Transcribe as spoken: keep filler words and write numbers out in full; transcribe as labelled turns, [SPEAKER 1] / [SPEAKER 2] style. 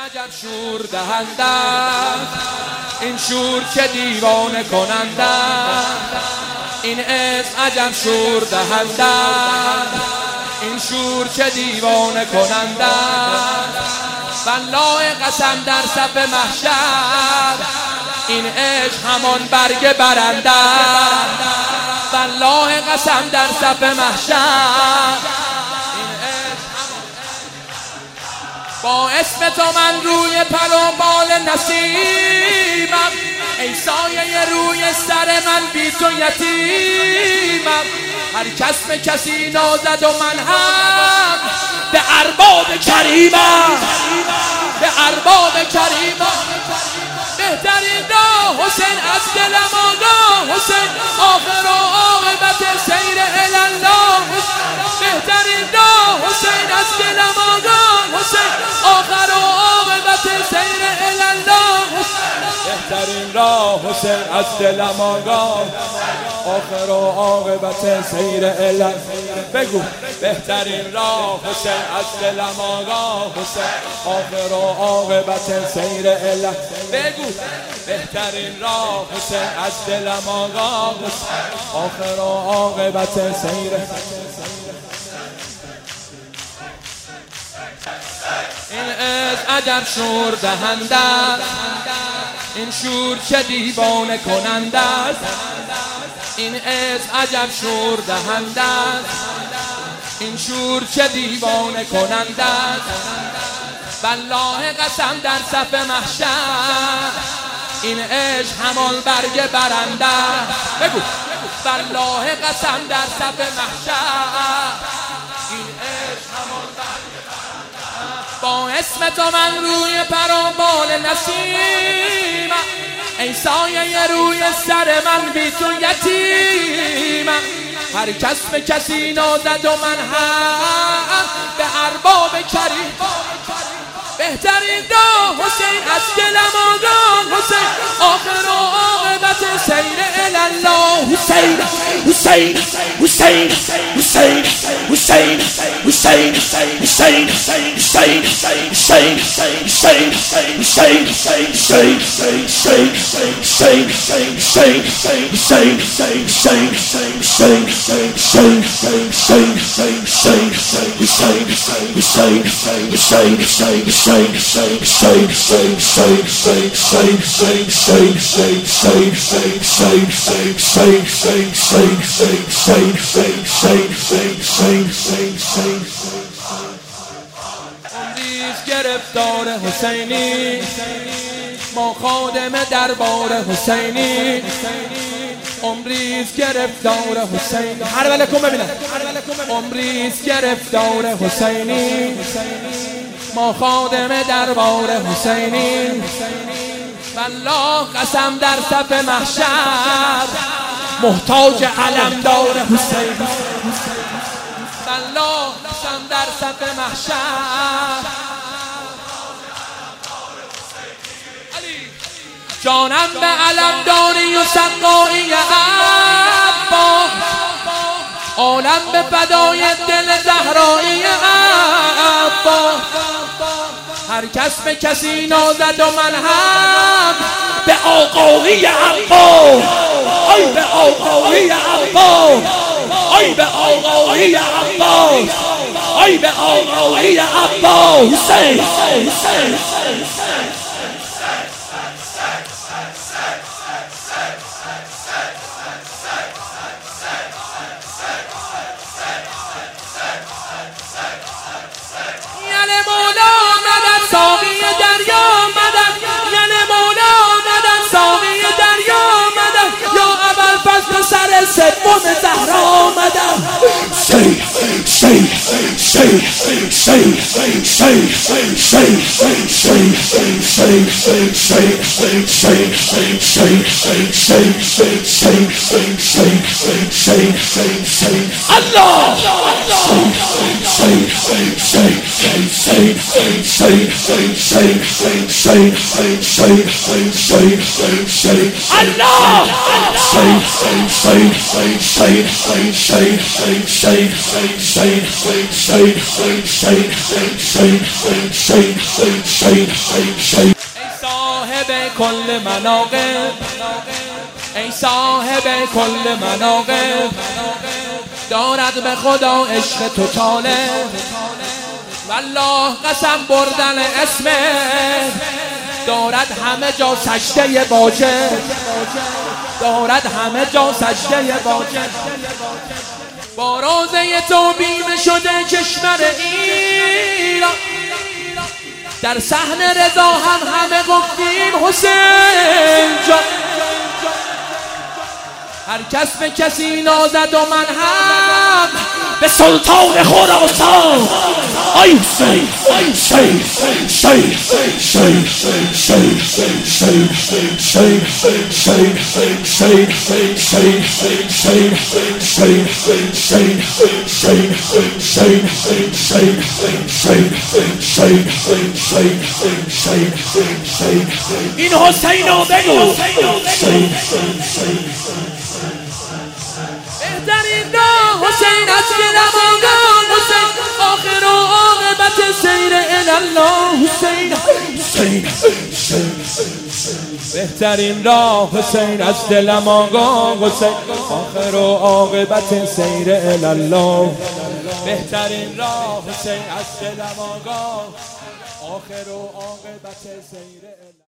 [SPEAKER 1] عجب شور دهنده این شور که دیوانه کننده، این اسم عجب شور دهنده این شور که دیوانه کننده. والله قسم در صف محشر این عشق همان برگ برنده. والله قسم در صف محشر با اسم تو من روی پر و بال نسیمم، ای سایه روی سر من بی تو یتیمم. هر کس به کسی نازد و من هم به ارباب کریمم، به ارباب کریمم. بهترین راه حسین از دلم آگاه حسین، آخر و عاقبت سیر الله. بهترین راه حسین از دلم آگاه حسین، آخر و عاقبت سیر الله. بهترین راه حسین از دلم آگاه، آخر و عاقبت سیر الله. بگو بهترین راه حسین از دلم آگاه حسین، آخر و عاقبت سیر الله. بگو بهترین راه حسین از دلم آگاه حسین، آخر و عاقبت سیر. این از عجب شور دهنده این شور که دیوانه کننده است، این از عجب شور دهنده این شور که دیوانه کننده است. والله قسم در صف محشر این عشق همان برگ برنده. بگو والله قسم در صف محشر این عشق همان برگ برنده. با اسم تو من روی پر و بال نسیمم، ای سایه روی سر من بی تو یتیمم. هر کس به کسی نازد و من هم به ارباب کریم. بهترین راه حسین از دلم آگاه حسین، آخر و عاقبت سیر الله.
[SPEAKER 2] حسین حسین حسین حسین حسین حسین حسین حسین حسین
[SPEAKER 1] امریز گرفتار حسینی، ما خادم دربار حسینی. امریز گرفتار حسینی، هر ولکم ببینم. امریز گرفتار حسینی، ما خادم دربار حسینی. والله قسم در صف محشر محتاج علمدار حسین. والله قسم در صف محشر جانم به علمداری و سقایی عبا، عالم به فدای دل زهرایی عبا. هر کس به کسی نازد و من هم به آقایی عبا، ای به آقایی عبا، ای به آقایی عبا، ای به آقایی عبا. حسین حسین یعنی مولا مدد ساقی دریا مدد، یعنی مولا مدد ساقی دریا مدد، یا ابوالفضل سر سوم زهرا مدد.
[SPEAKER 2] شی شی شی شی شی شی شی شی شی شی الله. Shade, shade, shade, shade, shade, shade, shade, shade, Allah! Shade, shade, shade, shade, shade, shade, shade, shade, shade, shade, shade, shade, shade.
[SPEAKER 1] ای صاحب کل مناقب، ای صاحب کل مناقب، دارد به خدا عشق تو طالب، والله قسم بردن اسمت، دارد همه جا سجده واجب، دارد همه جا سجده واجب. با روزه تو بیمه شده کشور ایران، در صحن رضا هم همه گفتیم حسین جان. هر کس به کسی نازد و من هم
[SPEAKER 2] به سلطان خراسان. آی حسین شید شید شید شید شید شید شید شید شید شید شید شید شید شید شید شید شید شید. این حسین رو بگو.
[SPEAKER 1] بهترین راه حسین از گرمانگان، حسین آخر و عاقبت سیر الله. حسین بهترین راه حسین از دلم آگاه، حسین آخر و عاقبت سیر الله. بهترین راه حسین از دلم آگاه، آخر و عاقبت سیر الله.